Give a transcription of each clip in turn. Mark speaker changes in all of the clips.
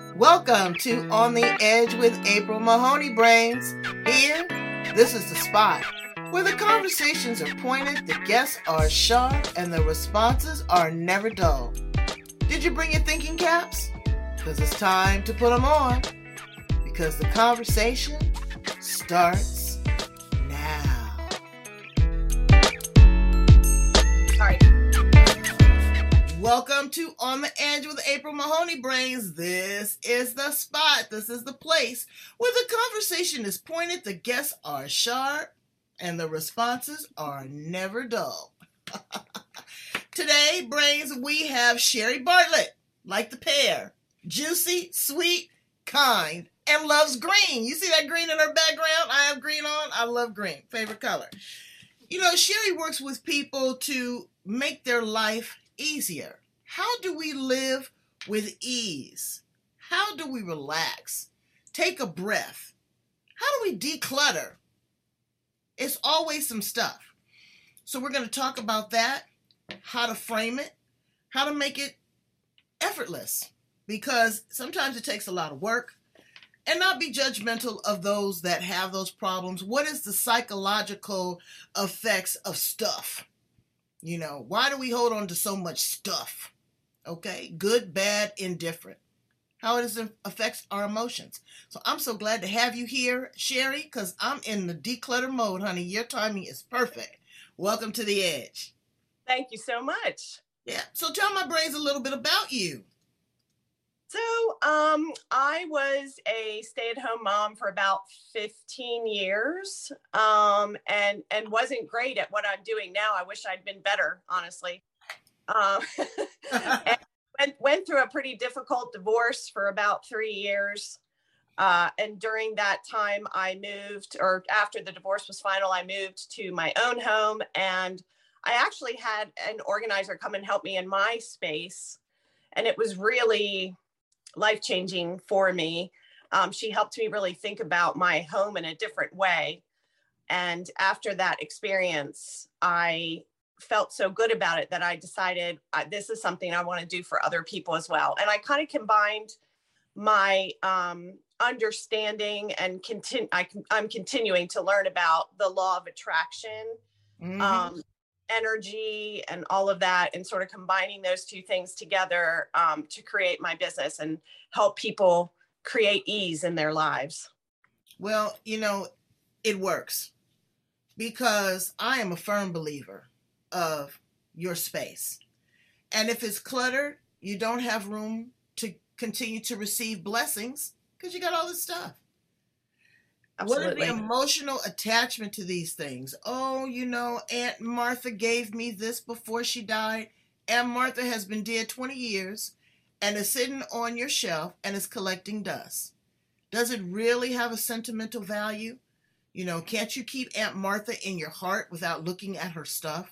Speaker 1: Welcome to On the Edge with April Mahoney Brains. Here, this is the spot where the conversations are pointed, the guests are sharp, and the responses are never dull. Did you bring your thinking caps? Because it's time to put them on. Because the conversation starts now.
Speaker 2: Sorry.
Speaker 1: Welcome to On the Edge with April Mahoney Brains. This is the spot. This is the place where the conversation is pointed, the guests are sharp, and the responses are never dull. Today, Brains, we have Sherry Bartlett, like the pear, juicy, sweet, kind, and loves green. You see that green in her background? I have green on. I love green. Favorite color. You know, Sherry works with people to make their life easier. How do we live with ease? How do we relax? Take a breath. How do we declutter? It's always some stuff. So we're going to talk about that, how to frame it, how to make it effortless, because sometimes it takes a lot of work, and not be judgmental of those that have those problems. What is the psychological effects of stuff? You know, why do we hold on to so much stuff? Okay, good, bad, indifferent. How it affects our emotions. So I'm so glad to have you here, Sherry, because I'm in the declutter mode, honey. Your timing is perfect. Welcome to the Edge.
Speaker 2: Thank you so much.
Speaker 1: Yeah, so tell my brains a little bit about you.
Speaker 2: So I was a stay-at-home mom for about 15 years and wasn't great at what I'm doing now. I wish I'd been better, honestly. And went through a pretty difficult divorce for about 3 years. And during that time, after the divorce was final, I moved to my own home. And I actually had an organizer come and help me in my space. And it was really life-changing for me. She helped me really think about my home in a different way. And after that experience, I felt so good about it that I decided this is something I want to do for other people as well. And I kind of combined my understanding and I'm continuing to learn about the law of attraction, energy, and all of that, and sort of combining those two things together to create my business and help people create ease in their lives.
Speaker 1: Well, you know, it works because I am a firm believer of your space. And if it's cluttered, you don't have room to continue to receive blessings because you got all this stuff.
Speaker 2: Absolutely.
Speaker 1: What is the emotional attachment to these things? Oh, you know, Aunt Martha gave me this before she died. Aunt Martha has been dead 20 years and is sitting on your shelf and is collecting dust. Does it really have a sentimental value? You know, can't you keep Aunt Martha in your heart without looking at her stuff?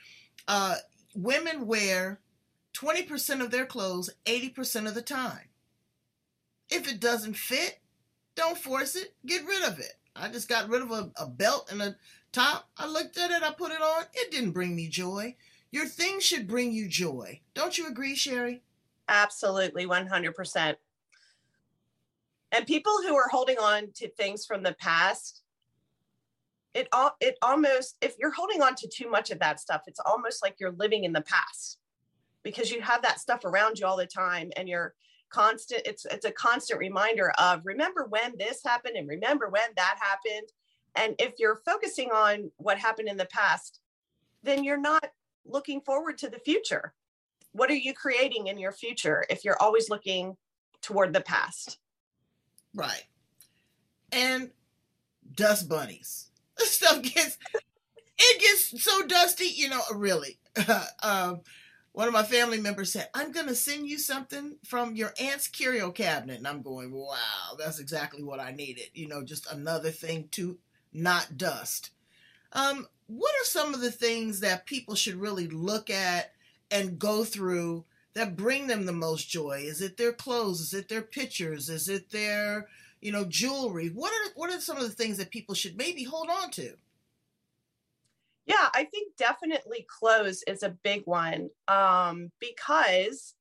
Speaker 1: Women wear 20% of their clothes 80% of the time. If it doesn't fit, don't force it. Get rid of it. I just got rid of a belt and a top. I looked at it. I put it on. It didn't bring me joy. Your thing should bring you joy. Don't you agree, Sherry?
Speaker 2: Absolutely, 100%. And people who are holding on to things from the past, it almost, if you're holding on to too much of that stuff, it's almost like you're living in the past because you have that stuff around you all the time and you're constant. It's a constant reminder of remember when this happened and remember when that happened. And if you're focusing on what happened in the past, then you're not looking forward to the future. What are you creating in your future if you're always looking toward the past?
Speaker 1: Right. And dust bunnies. This stuff gets so dusty, you know, really. One of my family members said, I'm going to send you something from your aunt's curio cabinet. And I'm going, wow, that's exactly what I needed. You know, just another thing to not dust. What are some of the things that people should really look at and go through that bring them the most joy? Is it their clothes? Is it their pictures? Is it their, you know, jewelry? What are some of the things that people should maybe hold on to?
Speaker 2: Yeah, I think definitely clothes is a big one because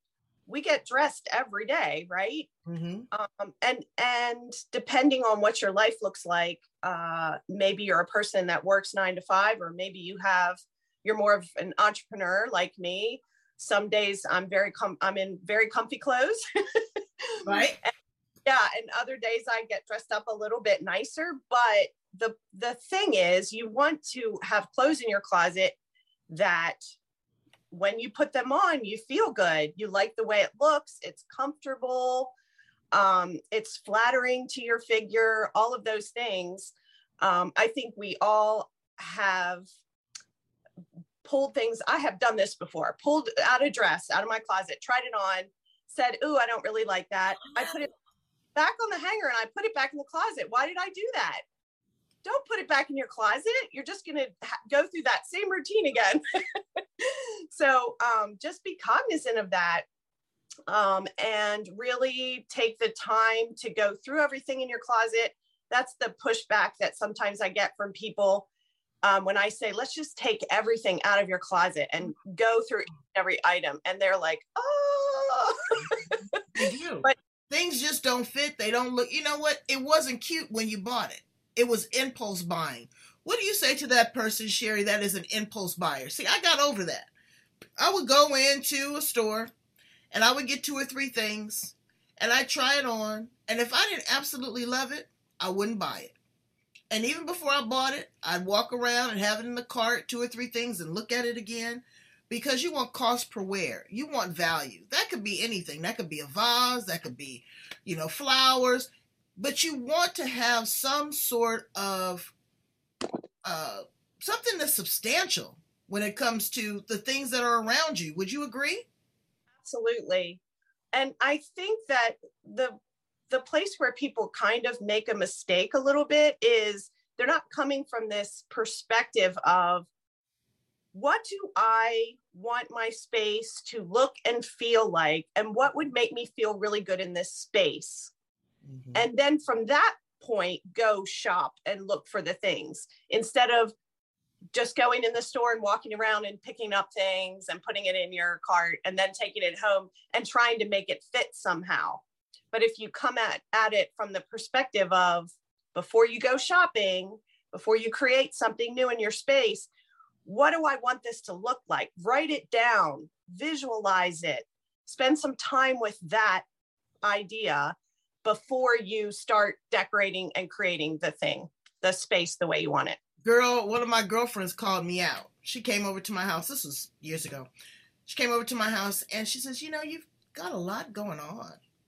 Speaker 2: we get dressed every day, right?
Speaker 1: Mm-hmm.
Speaker 2: And depending on what your life looks like, maybe you're a person that works 9 to 5, or maybe you're more of an entrepreneur like me. Some days I'm in very comfy clothes.
Speaker 1: Right.
Speaker 2: And other days I get dressed up a little bit nicer. But the thing is, you want to have clothes in your closet that when you put them on, you feel good. You like the way it looks. It's comfortable. It's flattering to your figure, all of those things. I think we all have pulled things. I have done this before, pulled out a dress out of my closet, tried it on, said, "Ooh, I don't really like that." I put it back on the hanger and I put it back in the closet. Why did I do that? Don't put it back in your closet. You're just going to go through that same routine again. So just be cognizant of that, and really take the time to go through everything in your closet. That's the pushback that sometimes I get from people when I say, let's just take everything out of your closet and go through every item. And they're like, oh.
Speaker 1: They do.
Speaker 2: But
Speaker 1: things just don't fit. They don't look, you know what? It wasn't cute when you bought it. It was impulse buying. What do you say to that person, Sherry, that is an impulse buyer? See, I got over that. I would go into a store and I would get 2 or 3 things and I'd try it on. And if I didn't absolutely love it, I wouldn't buy it. And even before I bought it, I'd walk around and have it in the cart, 2 or 3 things, and look at it again, because you want cost per wear. You want value. That could be anything. That could be a vase. That could be, flowers. But you want to have some sort of something that's substantial when it comes to the things that are around you. Would you agree?
Speaker 2: Absolutely. And I think that the place where people kind of make a mistake a little bit is they're not coming from this perspective of, what do I want my space to look and feel like, and what would make me feel really good in this space? Mm-hmm. And then from that point, go shop and look for the things, instead of just going in the store and walking around and picking up things and putting it in your cart and then taking it home and trying to make it fit somehow. But if you come at it from the perspective of, before you go shopping, before you create something new in your space, what do I want this to look like? Write it down, visualize it, spend some time with that idea before you start decorating and creating the space the way you want it.
Speaker 1: Girl, one of my girlfriends called me out. She came over to my house. This was years ago. She came over to my house and she says, you've got a lot going on.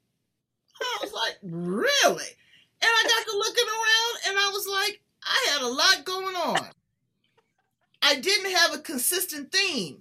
Speaker 1: I was like, really? And I got to looking around and I was like, I had a lot going on. I didn't have a consistent theme.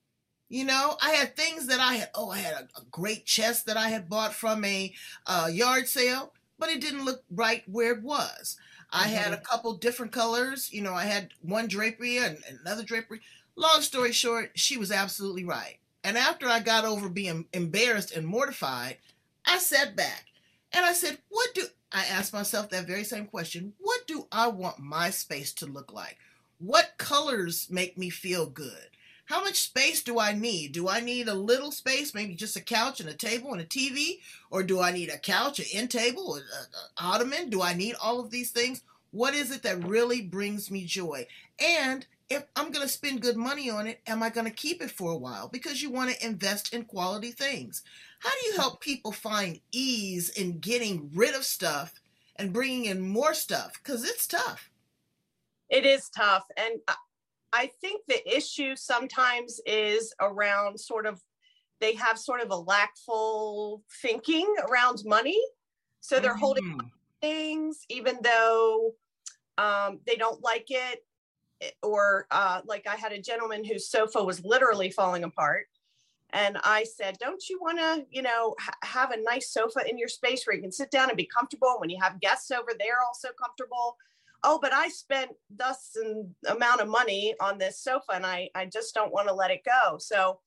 Speaker 1: I had things that I had a great chest that I had bought from a yard sale, but it didn't look right where it was. I had a couple different colors. I had one drapery and another drapery. Long story short, she was absolutely right. And after I got over being embarrassed and mortified, I sat back and I said, I asked myself that very same question. What do I want my space to look like? What colors make me feel good? How much space do I need? Do I need a little space, maybe just a couch and a table and a TV? Or do I need a couch, an end table, an ottoman? Do I need all of these things? What is it that really brings me joy? And if I'm going to spend good money on it, am I going to keep it for a while? Because you want to invest in quality things. How do you help people find ease in getting rid of stuff and bringing in more stuff? Because it's tough.
Speaker 2: It is tough. And I think the issue sometimes is around they have sort of a lackful thinking around money. So they're holding things, even though they don't like it. Or like I had a gentleman whose sofa was literally falling apart. And I said, don't you want to, have a nice sofa in your space where you can sit down and be comfortable? When you have guests over, they're also comfortable. Oh, but I spent thus an amount of money on this sofa and I just don't want to let it go. So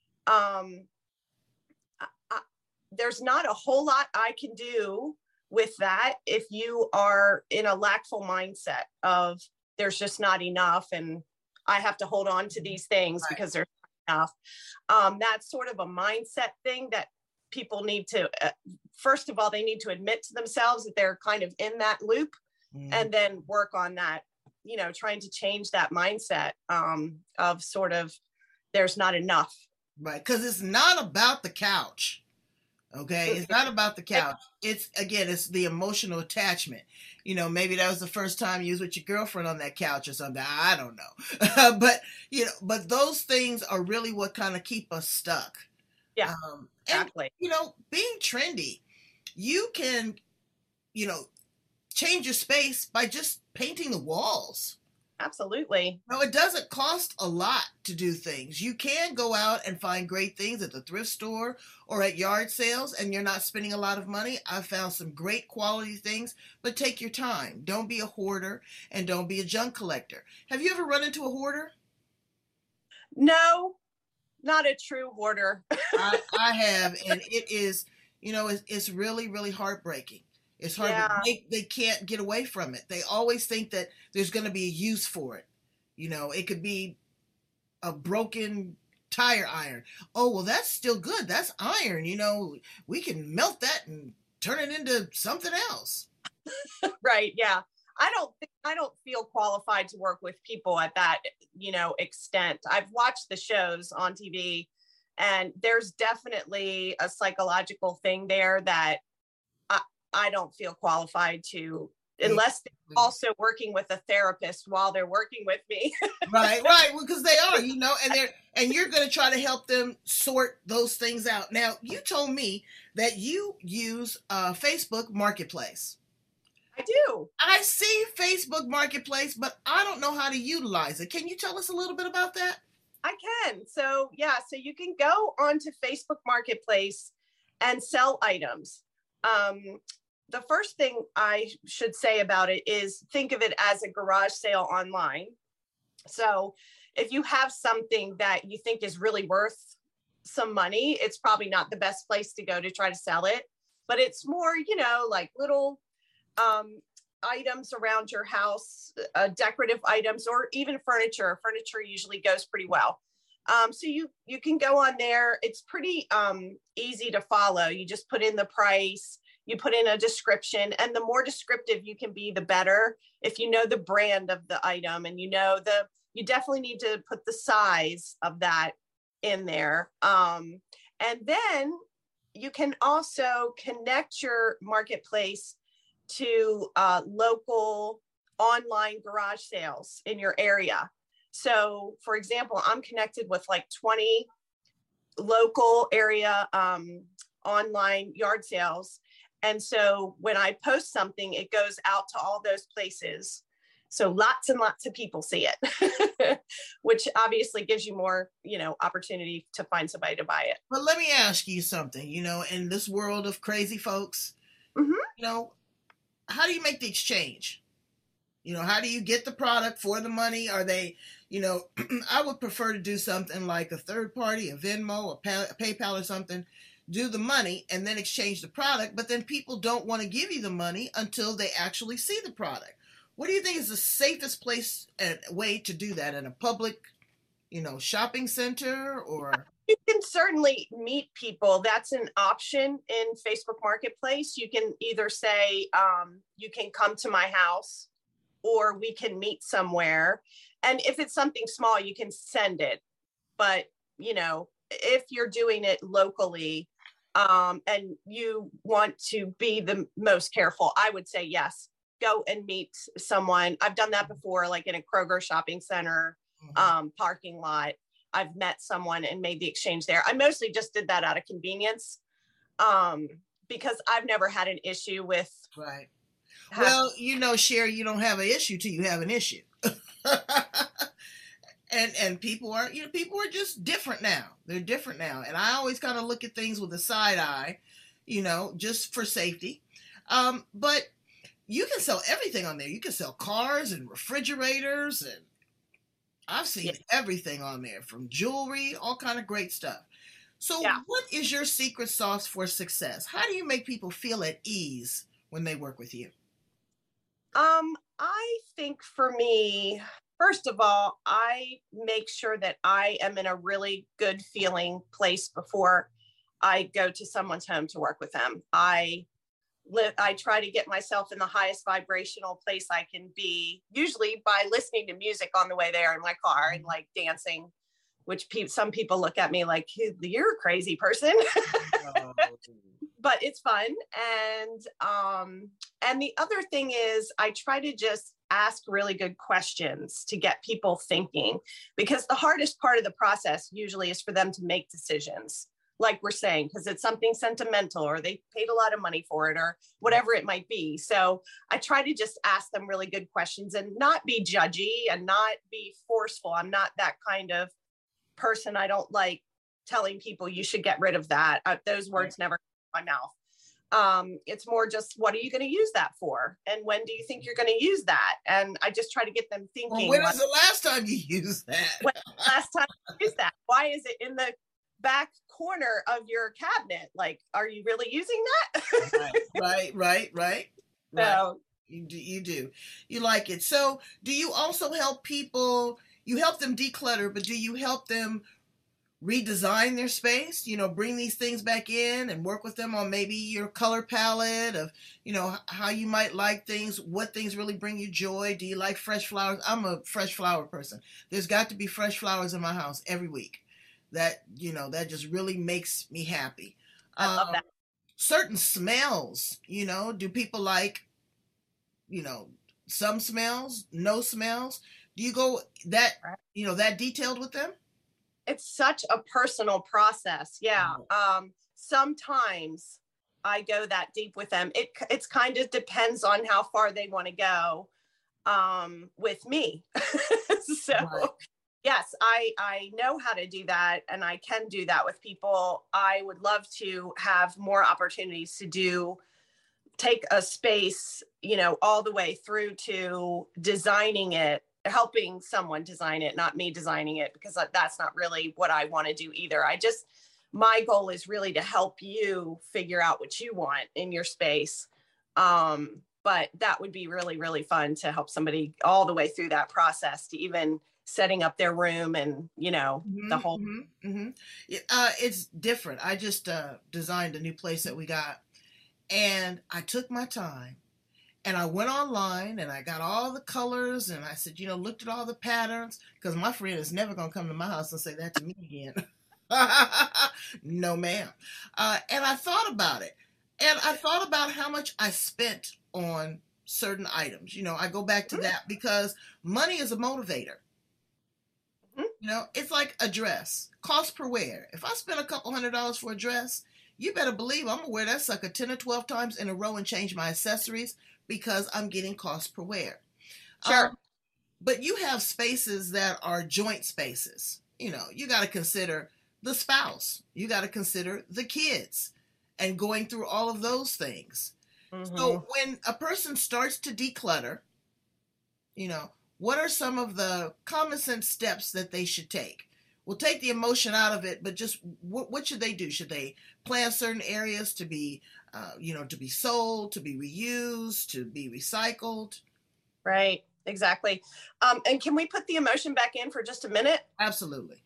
Speaker 2: there's not a whole lot I can do with that if you are in a lackful mindset of there's just not enough and I have to hold on to these things because there's not enough. That's sort of a mindset thing that people need to, first of all, they need to admit to themselves that they're kind of in that loop, and then work on that, you know, trying to change that mindset of sort of, there's not enough.
Speaker 1: Right. Because it's not about the couch. Okay. It's not about the couch. It's, again, it's the emotional attachment. You know, maybe that was the first time you was with your girlfriend on that couch or something. I don't know. But, you know, but those things are really what kind of keep us stuck.
Speaker 2: Yeah, exactly.
Speaker 1: And, you know, being trendy, you can, you know, change your space by just painting the walls.
Speaker 2: Absolutely.
Speaker 1: No, it doesn't cost a lot to do things. You can go out and find great things at the thrift store or at yard sales, and you're not spending a lot of money. I've found some great quality things, but take your time. Don't be a hoarder, and don't be a junk collector. Have you ever run into a hoarder?
Speaker 2: No, not a true hoarder.
Speaker 1: I have, and it is, you know, it's really, really heartbreaking. It's hard.
Speaker 2: Yeah.
Speaker 1: They can't get away from it. They always think that there's going to be a use for it. You know, it could be a broken tire iron. Oh, well, that's still good. That's iron. You know, we can melt that and turn it into something else.
Speaker 2: Right. Yeah. I don't feel qualified to work with people at that, you know, extent. I've watched the shows on TV, and there's definitely a psychological thing there that I don't feel qualified to, unless they're also working with a therapist while they're working with me.
Speaker 1: Right. Well, because they are, you know, and you're going to try to help them sort those things out. Now, you told me that you use Facebook Marketplace.
Speaker 2: I do.
Speaker 1: I see Facebook Marketplace, but I don't know how to utilize it. Can you tell us a little bit about that?
Speaker 2: I can. So yeah, so you can go onto Facebook Marketplace and sell items. The first thing I should say about it is think of it as a garage sale online. So if you have something that you think is really worth some money, it's probably not the best place to go to try to sell it, but it's more, you know, like little items around your house, decorative items, or even furniture. Furniture usually goes pretty well. So you can go on there. It's pretty easy to follow. You just put in the price, you put in a description, and the more descriptive you can be, the better. If you know the brand of the item, and you definitely need to put the size of that in there. And then you can also connect your marketplace to local online garage sales in your area. So for example, I'm connected with like 20 local area online yard sales. And so when I post something, it goes out to all those places. So lots and lots of people see it, which obviously gives you more, you know, opportunity to find somebody to buy it.
Speaker 1: But let me ask you something, you know, in this world of crazy folks,
Speaker 2: Mm-hmm.
Speaker 1: you know, how do you make the exchange? You know, how do you get the product for the money? Are they, you know, I would prefer to do something like a third party, a Venmo, a PayPal or something, do the money and then exchange the product. But then people don't want to give you the money until they actually see the product. What do you think is the safest place and way to do that, in a public, you know, shopping center? Or
Speaker 2: you can certainly meet people. That's an option in Facebook Marketplace. You can either say, you can come to my house, or we can meet somewhere. And if it's something small, you can send it. But, you know, if you're doing it locally, and you want to be the most careful, I would say, yes, go and meet someone. I've done that before, like in a Kroger shopping center, parking lot. I've met someone and made the exchange there. I mostly just did that out of convenience, because I've never had an issue with.
Speaker 1: Right. Well, you know, Sherry, you don't have an issue till you have an issue. And people are, you know, people are just different now. They're different now. And I always kind of look at things with a side eye, you know, just for safety. But you can sell everything on there. You can sell cars and refrigerators, and I've seen everything on there, from jewelry, all kind of great stuff. So what is your secret sauce for success? How do you make people feel at ease when they work with you?
Speaker 2: I think for me, first of all, I make sure that I am in a really good feeling place before I go to someone's home to work with them. I try to get myself in the highest vibrational place I can be, usually by listening to music on the way there in my car and like dancing, which some people look at me like, you're a crazy person. Oh. But it's fun. And the other thing is I try to just ask really good questions to get people thinking, because the hardest part of the process usually is for them to make decisions, like we're saying, because it's something sentimental or they paid a lot of money for it or whatever it might be. So I try to just ask them really good questions and not be judgy and not be forceful. I'm not that kind of person. I don't like telling people you should get rid of that. Those words never come out of my mouth. It's more just, what are you going to use that for? And when do you think you're going to use that? And I just try to get them thinking.
Speaker 1: Well, when was the last time you used that?
Speaker 2: When the last time you used that? Why is it in the back corner of your cabinet? Like, are you really using that?
Speaker 1: Right. So, you do. You like it. So do you also help people, you help them declutter, but do you help them redesign their space, bring these things back in and work with them on maybe your color palette of, how you might like things, what things really bring you joy? Do you like fresh flowers? I'm a fresh flower person. There's got to be fresh flowers in my house every week. That, that just really makes me happy.
Speaker 2: I love that.
Speaker 1: Certain smells, do people like, some smells, no smells? Do you go that, that detailed with them?
Speaker 2: It's such a personal process. Yeah. Sometimes I go that deep with them. It's kind of depends on how far they want to go with me. So right. Yes, I know how to do that, and I can do that with people. I would love to have more opportunities to take a space, all the way through to designing it, helping someone design it, not me designing it, because that's not really what I want to do either. My goal is really to help you figure out what you want in your space. But that would be really, really fun to help somebody all the way through that process to even setting up their room and, the whole.
Speaker 1: It's different. I just designed a new place that we got, and I took my time. And I went online and I got all the colors and I said, looked at all the patterns, because my friend is never going to come to my house and say that to me again. No, ma'am. And I thought about it. And I thought about how much I spent on certain items. I go back to that because money is a motivator. It's like a dress, cost per wear. If I spend a couple $100 for a dress, you better believe I'm going to wear that sucker 10 or 12 times in a row and change my accessories, because I'm getting cost per wear.
Speaker 2: Sure.
Speaker 1: But you have spaces that are joint spaces. You got to consider the spouse. You got to consider the kids and going through all of those things. Mm-hmm. So when a person starts to declutter, what are some of the common sense steps that they should take? We'll take the emotion out of it, but just what should they do? Should they plan certain areas to be, to be sold, to be reused, to be recycled?
Speaker 2: Right, exactly. And can we put the emotion back in for just a minute?
Speaker 1: Absolutely.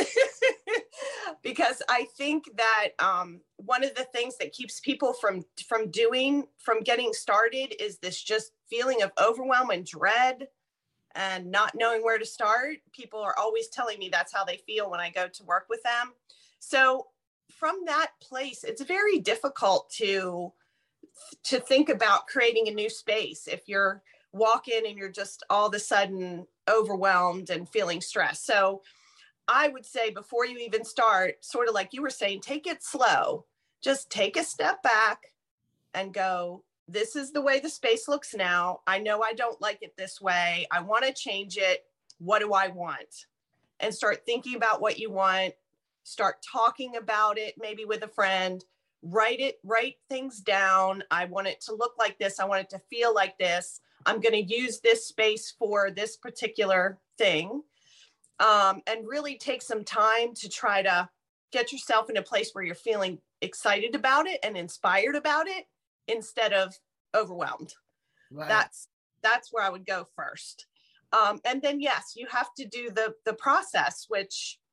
Speaker 2: Because I think that one of the things that keeps people from getting started is this just feeling of overwhelm and dread and not knowing where to start. People are always telling me that's how they feel when I go to work with them. So from that place, it's very difficult to think about creating a new space if you're walking and you're just all of a sudden overwhelmed and feeling stressed. So I would say before you even start, sort of like you were saying, take it slow. Just take a step back and go, this is the way the space looks now. I know I don't like it this way. I want to change it. What do I want? And start thinking about what you want. Start talking about it, maybe with a friend. Write things down. I want it to look like this. I want it to feel like this. I'm going to use this space for this particular thing. And really take some time to try to get yourself in a place where you're feeling excited about it and inspired about it instead of overwhelmed. Right. That's where I would go first. And then, yes, you have to do the process, which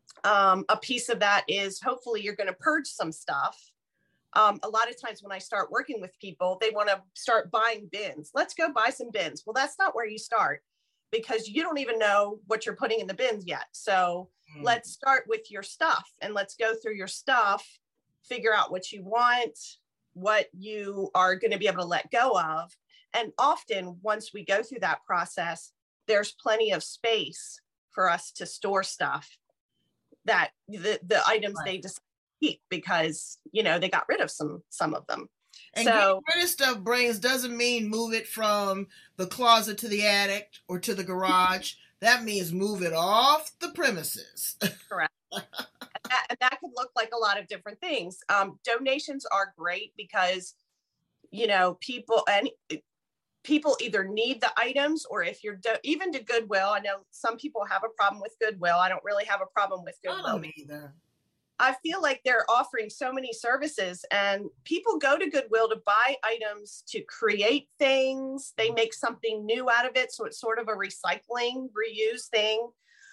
Speaker 2: A piece of that is hopefully you're going to purge some stuff. A lot of times when I start working with people, they want to start buying bins. Let's go buy some bins. Well, that's not where you start, because you don't even know what you're putting in the bins yet. So let's start with your stuff, and let's go through your stuff, figure out what you want, what you are going to be able to let go of. And often once we go through that process, there's plenty of space for us to store stuff that the items they decide to keep, because, you know, they got rid of some of them.
Speaker 1: And getting rid of stuff, Brains, doesn't mean move it from the closet to the attic or to the garage. That means move it off the premises.
Speaker 2: Correct. And that could look like a lot of different things. Donations are great because, you know, people either need the items, or if you're even to Goodwill. I know some people have a problem with Goodwill. I don't really have a problem with Goodwill.
Speaker 1: I don't either.
Speaker 2: I feel like they're offering so many services, and people go to Goodwill to buy items to create things. They make something new out of it. So it's sort of a recycling, reuse thing.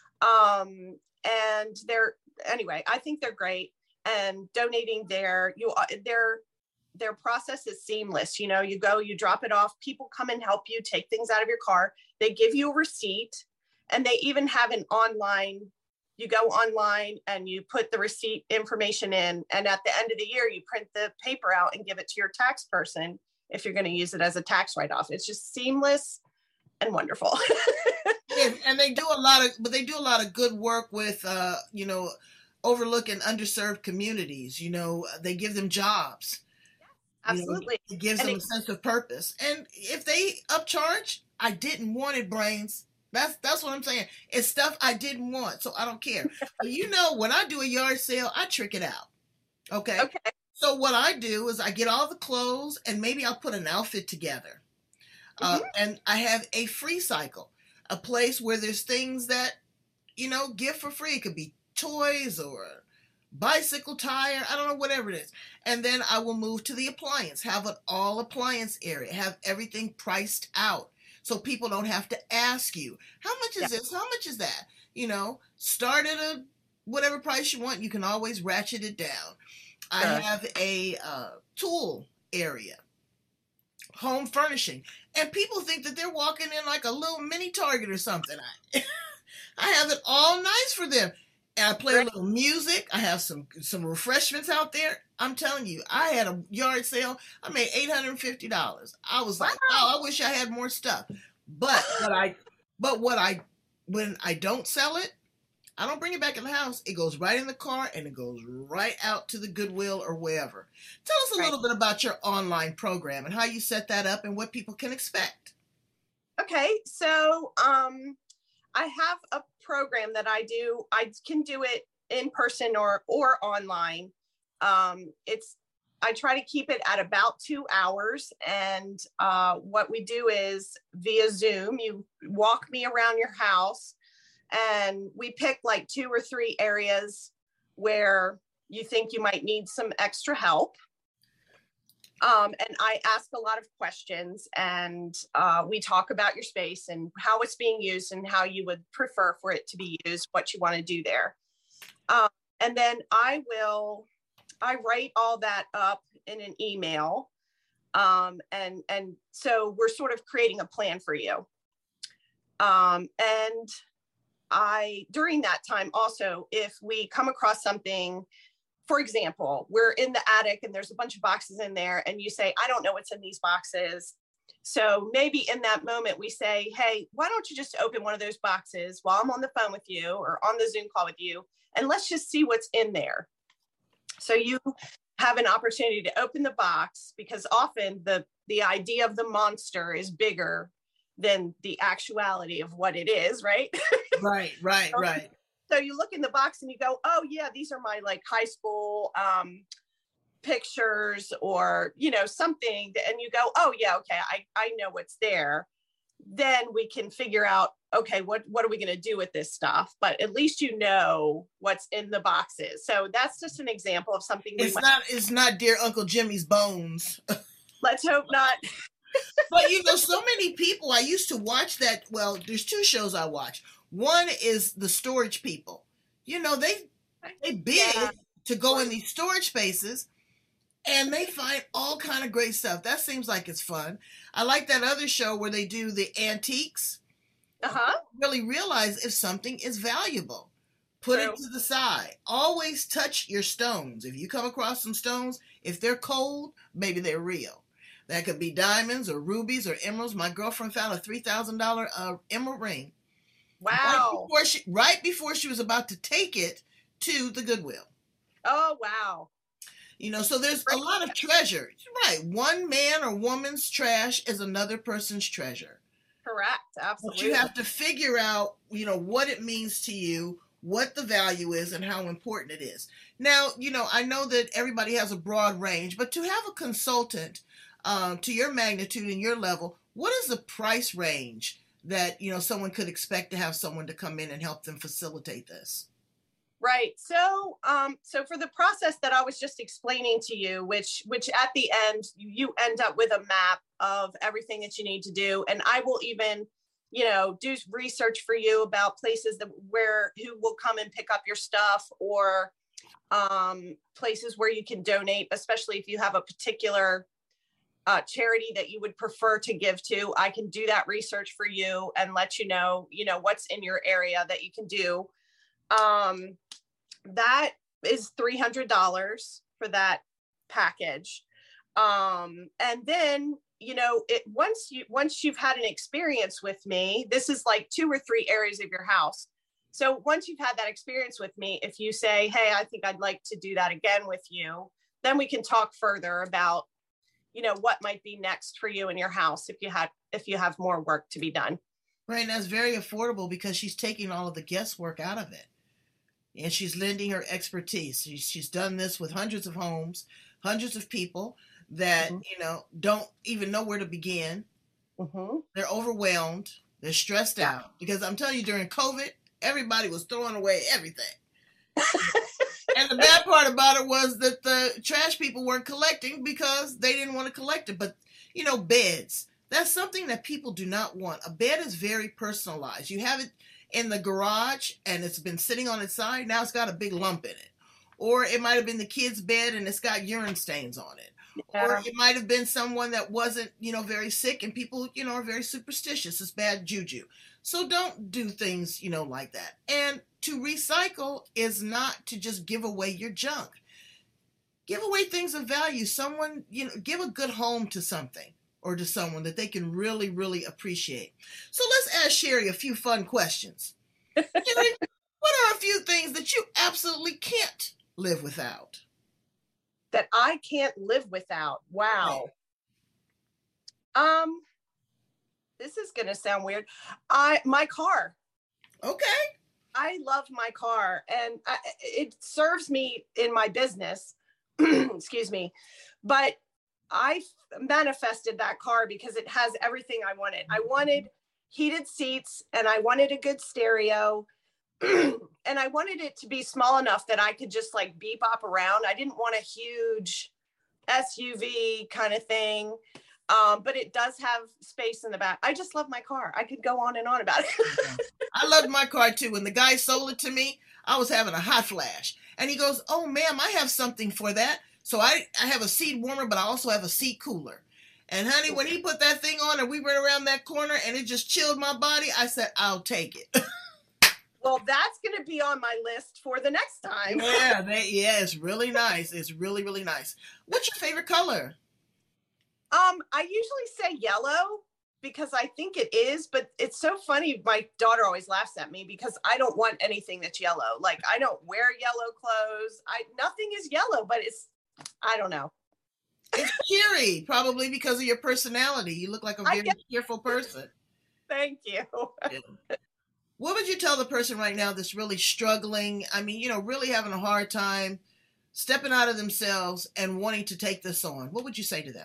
Speaker 2: And anyway, I think they're great, and donating their process is seamless. You know, you go, you drop it off, people come and help you take things out of your car. They give you a receipt, and they even have an online. You go online and you put the receipt information in, and at the end of the year, you print the paper out and give it to your tax person if you're going to use it as a tax write-off. It's just seamless and wonderful.
Speaker 1: And they do a lot of good work with, you know, overlooking underserved communities. You know, they give them jobs.
Speaker 2: Absolutely.
Speaker 1: You know, it gives them a sense of purpose. And if they upcharge, I didn't want it, Brains. That's what I'm saying. It's stuff I didn't want, so I don't care. But you know, when I do a yard sale, I trick it out. Okay. So what I do is I get all the clothes, and maybe I'll put an outfit together. And I have a free cycle, a place where there's things that, you know, give for free. It could be toys or a bicycle tire, I don't know, whatever it is. And then I will move to the appliance, have an all appliance area, have everything priced out, so people don't have to ask you, how much is this? How much is that? You know, start at a whatever price you want. You can always ratchet it down. I have a tool area, home furnishing. And people think that they're walking in like a little mini Target or something. I have it all nice for them. And I play a little music. I have some refreshments out there. I'm telling you, I had a yard sale. I made $850. I was like, wow, I wish I had more stuff. But when I don't sell it, I don't bring it back in the house. It goes right in the car, and it goes right out to the Goodwill or wherever. Tell us a little bit about your online program and how you set that up and what people can expect.
Speaker 2: Okay, so I have a program that I do. I can do it in person or online. I try to keep it at about 2 hours. And what we do is via Zoom, you walk me around your house, and we pick like 2 or 3 areas where you think you might need some extra help. And I ask a lot of questions, and we talk about your space and how it's being used and how you would prefer for it to be used, what you want to do there. And then I write all that up in an email. And so we're sort of creating a plan for you. And during that time also, if we come across something, for example, we're in the attic and there's a bunch of boxes in there, and you say, I don't know what's in these boxes. So maybe in that moment we say, hey, why don't you just open one of those boxes while I'm on the phone with you or on the Zoom call with you, and let's just see what's in there. So you have an opportunity to open the box, because often the idea of the monster is bigger than the actuality of what it is, right? Right. So you look in the box and you go, oh yeah, these are my like high school pictures, or, you know, something. And you go, oh yeah, okay, I know what's there. Then we can figure out, okay, what are we going to do with this stuff? But at least you know what's in the boxes. So that's just an example of something.
Speaker 1: It's not Dear Uncle Jimmy's bones.
Speaker 2: Let's hope not.
Speaker 1: But you know, so many people, I used to watch that. Well, there's 2 shows I watch. One is the storage people. they bid
Speaker 2: Yeah.
Speaker 1: to go in these storage spaces, and they find all kind of great stuff. That seems like it's fun. I like that other show where they do the antiques.
Speaker 2: Uh-huh.
Speaker 1: Really realize if something is valuable, put
Speaker 2: True.
Speaker 1: it to the side. Always touch your stones. If you come across some stones, if they're cold, maybe they're real. That could be diamonds or rubies or emeralds. My girlfriend found a $3,000 emerald ring
Speaker 2: Wow.
Speaker 1: right before she was about to take it to the Goodwill.
Speaker 2: Oh, wow.
Speaker 1: So there's a lot of treasure. Right. One man or woman's trash is another person's treasure.
Speaker 2: Correct. Absolutely.
Speaker 1: But you have to figure out, what it means to you, what the value is, and how important it is. Now, I know that everybody has a broad range, but to have a consultant to your magnitude and your level, what is the price range that, someone could expect to have someone to come in and help them facilitate this?
Speaker 2: Right. So, so for the process that I was just explaining to you, which at the end, you end up with a map of everything that you need to do. And I will even, do research for you about places who will come and pick up your stuff, or places where you can donate, especially if you have a particular charity that you would prefer to give to. I can do that research for you and let you know, what's in your area that you can do. That is $300 for that package. And then, once you've had an experience with me, this is like 2 or 3 areas of your house. So once you've had that experience with me, if you say, hey, I think I'd like to do that again with you, then we can talk further about, what might be next for you in your house if you have more work to be done.
Speaker 1: Right. And that's very affordable because she's taking all of the guesswork out of it. And she's lending her expertise. She's done this with hundreds of homes, hundreds of people that, don't even know where to begin.
Speaker 2: Mm-hmm.
Speaker 1: They're overwhelmed. They're stressed out. Because I'm telling you, during COVID, everybody was throwing away everything. And the bad part about it was that the trash people weren't collecting because they didn't want to collect it. But, beds, that's something that people do not want. A bed is very personalized. You have it in the garage and it's been sitting on its side. Now it's got a big lump in it. Or it might have been the kid's bed and it's got urine stains on it. Yeah. Or it might have been someone that wasn't, very sick, and people, are very superstitious. It's bad juju. So don't do things, like that. And to recycle is not to just give away your junk. Give away things of value. Someone, give a good home to something or to someone that they can really, really appreciate. So let's ask Sherry a few fun questions. Sherry, what are a few things that you absolutely can't live without?
Speaker 2: That I can't live without. Wow. This is going to sound weird. My car.
Speaker 1: Okay.
Speaker 2: I love my car, and it serves me in my business. Excuse me. But I manifested that car because it has everything I wanted. I wanted heated seats, and I wanted a good stereo. And I wanted it to be small enough that I could just like bebop around. I didn't want a huge SUV kind of thing. But it does have space in the back. I just love my car. I could go on and on about it.
Speaker 1: I loved my car too. When the guy sold it to me, I was having a hot flash. And he goes, oh, ma'am, I have something for that. So I have a seat warmer, but I also have a seat cooler. And honey, when he put that thing on and we went around that corner and it just chilled my body, I said, I'll take it.
Speaker 2: Well, that's going to be on my list for the next time.
Speaker 1: Yeah, it's really nice. It's really, really nice. What's your favorite color?
Speaker 2: I usually say yellow because I think it is, but it's so funny. My daughter always laughs at me because I don't want anything that's yellow. Like I don't wear yellow clothes. Nothing is yellow, but I don't know.
Speaker 1: It's cheery, probably because of your personality. You look like a very cheerful person.
Speaker 2: Thank you.
Speaker 1: Yeah. What would you tell the person right now that's really struggling? I mean, really having a hard time stepping out of themselves and wanting to take this on? What would you say to them?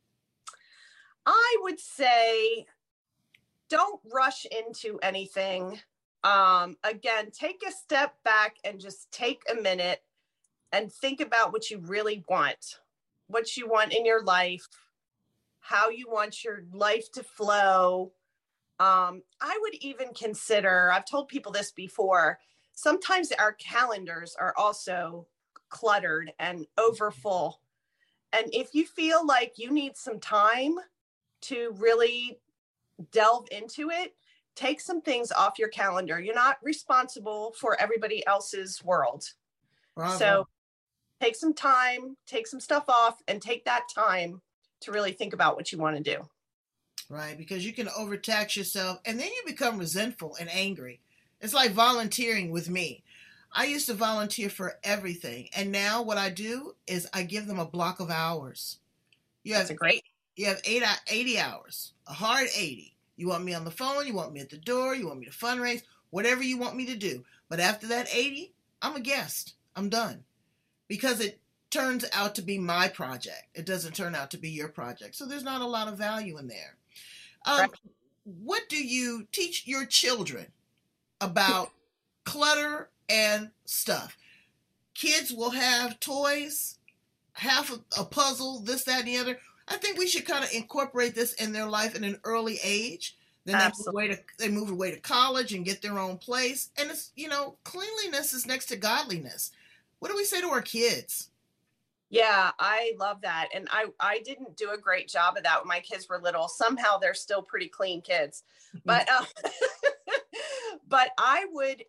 Speaker 2: I would say, don't rush into anything. Again, take a step back and just take a minute and think about what you really want in your life, how you want your life to flow. I would even consider, I've told people this before, sometimes our calendars are also cluttered and overfull. And if you feel like you need some time to really delve into it, take some things off your calendar. You're not responsible for everybody else's world.
Speaker 1: Bravo.
Speaker 2: So take some time, take some stuff off, and take that time to really think about what you want to do.
Speaker 1: Right, because you can overtax yourself and then you become resentful and angry. It's like volunteering with me. I used to volunteer for everything, and now what I do is I give them a block of hours.
Speaker 2: That's great.
Speaker 1: You have 80 hours, a hard 80. You want me on the phone, you want me at the door, you want me to fundraise, whatever you want me to do. But after that 80, I'm a guest. I'm done. Because it turns out to be my project. It doesn't turn out to be your project. So there's not a lot of value in there.
Speaker 2: Right.
Speaker 1: What do you teach your children about clutter and stuff? Kids will have toys, half a puzzle, this, that, and the other. I think we should kind of incorporate this in their life at an early age. Then they move away to college and get their own place. And it's, cleanliness is next to godliness. What do we say to our kids?
Speaker 2: Yeah, I love that. And I didn't do a great job of that when my kids were little. Somehow they're still pretty clean kids. But but I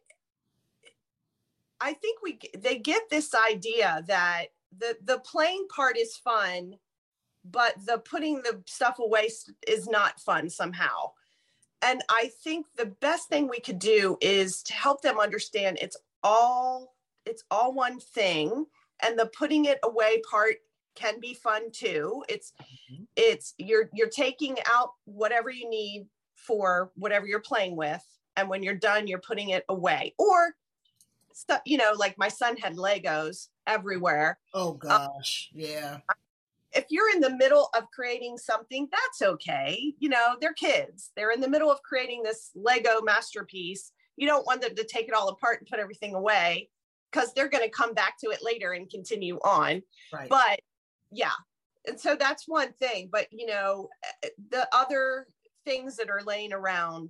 Speaker 2: think they get this idea that the playing part is fun, but the putting the stuff away is not fun somehow. And I think the best thing we could do is to help them understand it's all one thing, and the putting it away part can be fun too. It's you're taking out whatever you need for whatever you're playing with, and when you're done, you're putting it away. Or stuff, like my son had Legos everywhere.
Speaker 1: Oh gosh, yeah.
Speaker 2: If you're in the middle of creating something, that's okay. They're kids. They're in the middle of creating this Lego masterpiece. You don't want them to take it all apart and put everything away, because they're going to come back to it later and continue on. Right. But yeah. And so that's one thing. But, the other things that are laying around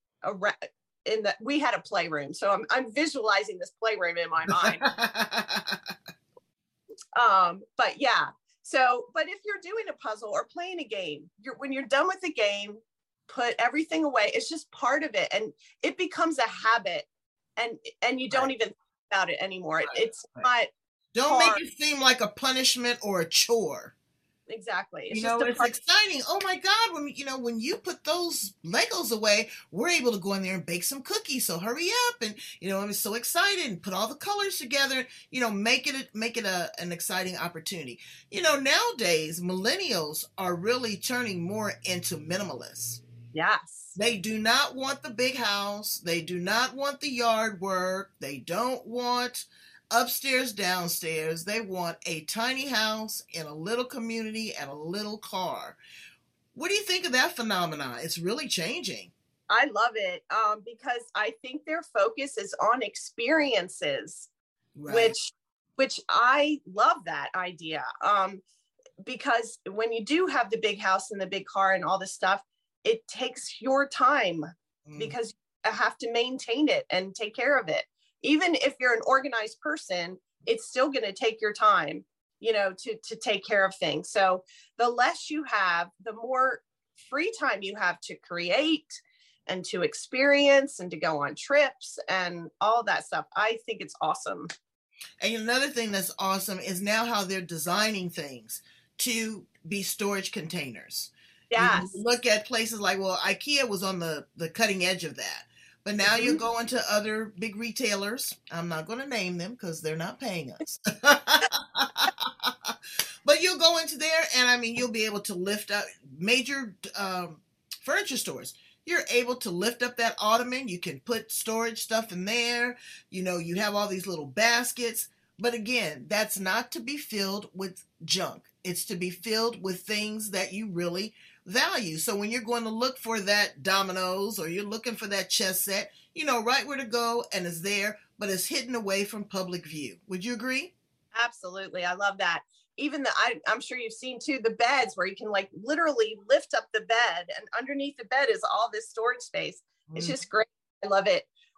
Speaker 2: we had a playroom. So I'm visualizing this playroom in my mind. But yeah. But if you're doing a puzzle or playing a game, when you're done with the game, put everything away. It's just part of it. And it becomes a habit, and you don't even think about it anymore. Right. It's not.
Speaker 1: Don't make it seem like a punishment or a chore.
Speaker 2: Exactly.
Speaker 1: It's exciting. Oh my God. When you put those Legos away, we're able to go in there and bake some cookies. So hurry up. And, I'm so excited, and put all the colors together, make it an exciting opportunity. Nowadays, millennials are really turning more into minimalists.
Speaker 2: Yes.
Speaker 1: They do not want the big house. They do not want the yard work. They don't want upstairs, downstairs. They want a tiny house in a little community and a little car. What do you think of that phenomenon? It's really changing.
Speaker 2: I love it because I think their focus is on experiences, right. which I love that idea because when you do have the big house and the big car and all this stuff, it takes your time because you have to maintain it and take care of it. Even if you're an organized person, it's still going to take your time, to take care of things. So the less you have, the more free time you have to create and to experience and to go on trips and all that stuff. I think it's awesome.
Speaker 1: And another thing that's awesome is now how they're designing things to be storage containers.
Speaker 2: Yes.
Speaker 1: Look at places like, IKEA was on the cutting edge of that. But now you're going to other big retailers. I'm not going to name them because they're not paying us. But you'll go into there and you'll be able to lift up major furniture stores. You're able to lift up that ottoman. You can put storage stuff in there. You have all these little baskets. But again, that's not to be filled with junk. It's to be filled with things that you really value. So when you're going to look for that dominoes or you're looking for that chess set, right where to go, and it's there, but it's hidden away from public view. Would you agree?
Speaker 2: Absolutely. I love that. Even I'm sure you've seen too, the beds where you can literally lift up the bed, and underneath the bed is all this storage space. It's just great. I love it.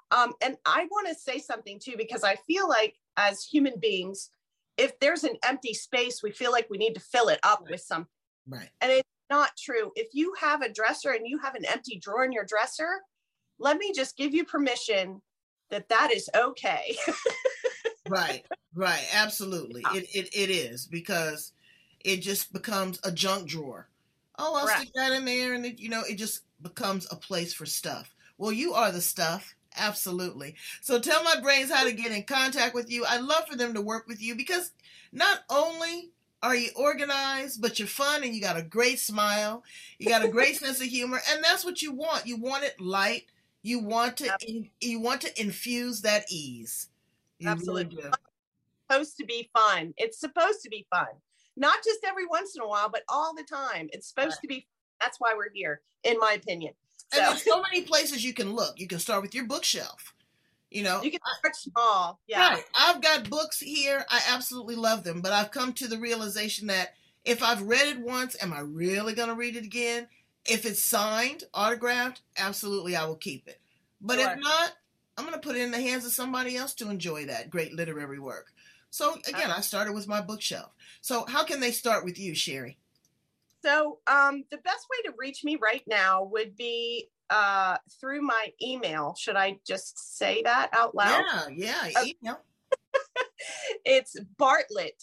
Speaker 2: And I want to say something too, because I feel like as human beings, if there's an empty space, we feel like we need to fill it up with something.
Speaker 1: Right.
Speaker 2: And it's not true. If you have a dresser and you have an empty drawer in your dresser, let me just give you permission that is okay.
Speaker 1: Right. Absolutely. It is, because it just becomes a junk drawer. Oh, I'll stick that in there, and it just becomes a place for stuff. Well, you are the stuff. Absolutely. So tell my brains how to get in contact with you. I'd love for them to work with you, because not only are you organized, but you're fun, and you got a great smile. You got a great sense of humor, and that's what you want. You want it light. You want to infuse that ease. You
Speaker 2: Absolutely.
Speaker 1: Really do.
Speaker 2: It's supposed to be fun. It's supposed to be fun. Not just every once in a while, but all the time. It's supposed to be. That's why we're here, in my opinion.
Speaker 1: And there's so many places you can look. You can start with your bookshelf. You
Speaker 2: can start small. Yeah.
Speaker 1: Right. I've got books here. I absolutely love them, but I've come to the realization that if I've read it once, am I really going to read it again? If it's signed, autographed, absolutely I will keep it. But if not, I'm going to put it in the hands of somebody else to enjoy that great literary work. So again, I started with my bookshelf. So how can they start with you, Sherry?
Speaker 2: So the best way to reach me right now would be through my email. Should I just say that out loud?
Speaker 1: Yeah, email.
Speaker 2: It's Bartlett,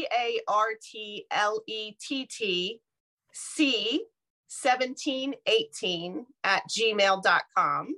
Speaker 2: BARTLETTC1718 @gmail.com.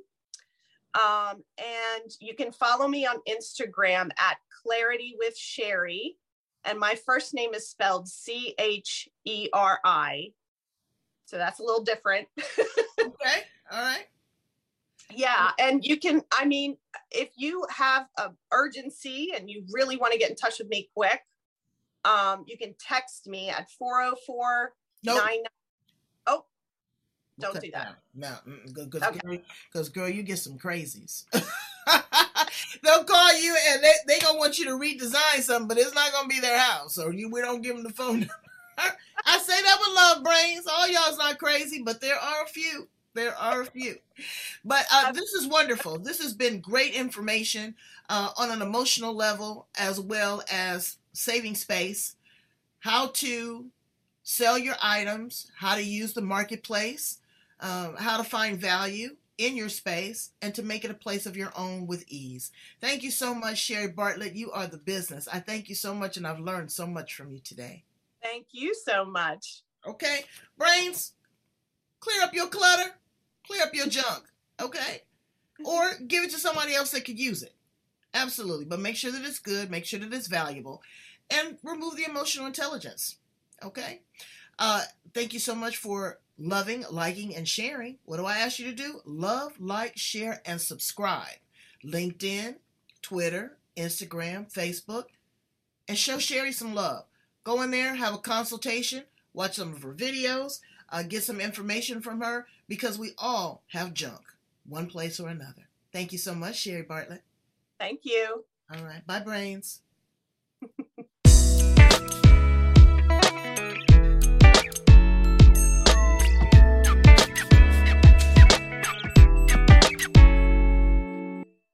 Speaker 2: And you can follow me on Instagram at Clarity with Sherry. And my first name is spelled CHERI. So that's a little different.
Speaker 1: Okay. All right.
Speaker 2: Yeah. And you can, if you have an urgency and you really want to get in touch with me quick, you can text me at 404 99. Oh, don't do that.
Speaker 1: No, because girl, you get some crazies. They'll call you and they gonna want you to redesign something, but it's not gonna be their house, so we don't give them the phone number. I say that with love, brains. All y'all's not crazy, but there are a few. But this is wonderful. This has been great information on an emotional level, as well as saving space, how to sell your items, how to use the marketplace, how to find value in your space, and to make it a place of your own with ease. Thank you so much, Sherry Bartlett. You are the business. I thank you so much, and I've learned so much from you today.
Speaker 2: Thank you so much.
Speaker 1: Okay. Brains, clear up your clutter, clear up your junk, okay? Or give it to somebody else that could use it. Absolutely. But make sure that it's good, make sure that it's valuable, and remove the emotional intelligence, okay? Thank you so much for loving, liking, and sharing. What do I ask you to do? Love, like, share, and subscribe. LinkedIn, Twitter, Instagram, Facebook, and show Sherry some love. Go in there, have a consultation, watch some of her videos, get some information from her, because we all have junk, one place or another. Thank you so much, Sherry Bartlett.
Speaker 2: Thank you.
Speaker 1: All right. Bye, brains.